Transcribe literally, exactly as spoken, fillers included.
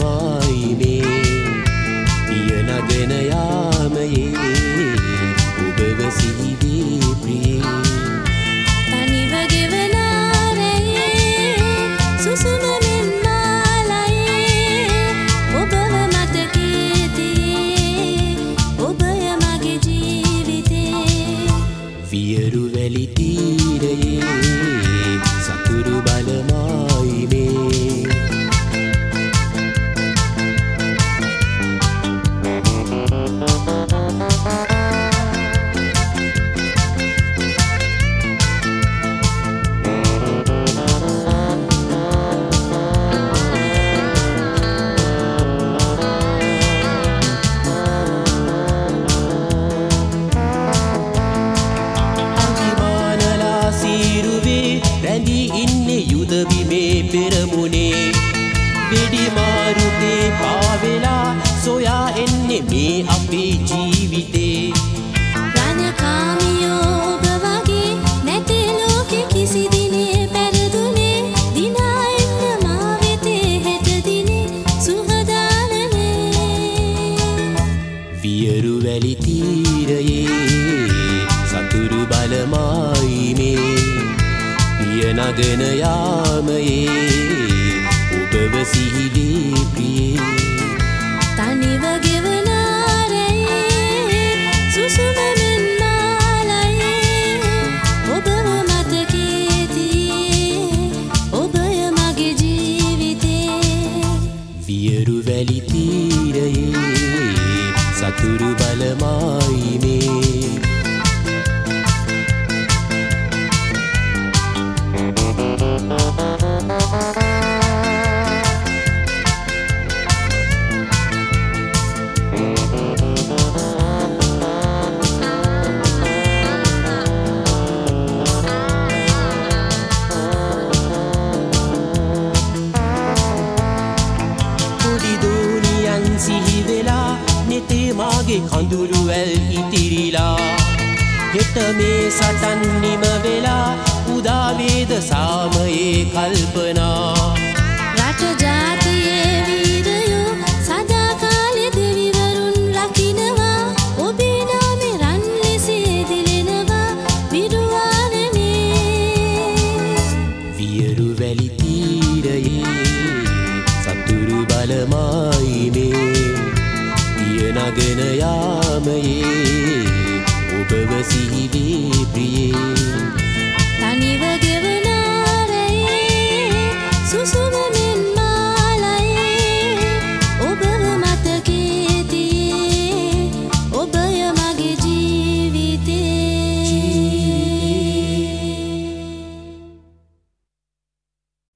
බලමයි මේ පිය නගන යාමයේ ඔබව සිහිවේ ප්‍රියේ තනිව ගෙවන රැයේ සුසුමෙන් මාලයේ ඔබව මතකයේ තියේ ඔබය මගේ ජීවිතේ වියරු වැලි තීරයේ සතුරු බලමයි මේ රැඳී ඉන්නේ යුද බිමේ පෙරමුණේ වෙඩි මාරුතේ පාවෙලා සොයා එන්නේ මේ අපේ ජීවිතේ රණකාමියෝ ඔබ වගේ නැති ලෝකෙ කිසි දිනේ පෙරදුනේ දිනා එන්න මා වෙතේ හෙට දිනේ සුහදානනේ වියරු වැලි තීරයේ සතුරු බලමයි මේ පිය නගන යාමයේ ඔබව සිහිවේ ප්‍රියේ තනිව ගෙවන රැයේ සුසුමෙන් මාලයේ ඔබව මතකයේ තියේ ඔබය මගේ ජීවිතේ වියරු වැලි තීරයේ සතුරු බලමයි මේ සිහි වෙලා නෙතේ මාගේ කඳුළු වැල් ඉතිරිලා හෙට මේ සටන් නිම වෙලා උදා වේද සාමයේ කල්පනා රට ජාතියේ වීරයෝ සදා කාලෙ දෙවිවරුන් රකින්නවා ඔබේ නාමේ රන් ලෙසේ දිලෙනවා විරුවානනේ වියරු වැලි තීරයේ සතුරු බලමයි මේ පිය නගන යාමයේ ඔබව සිහිවේ ප්‍රියේ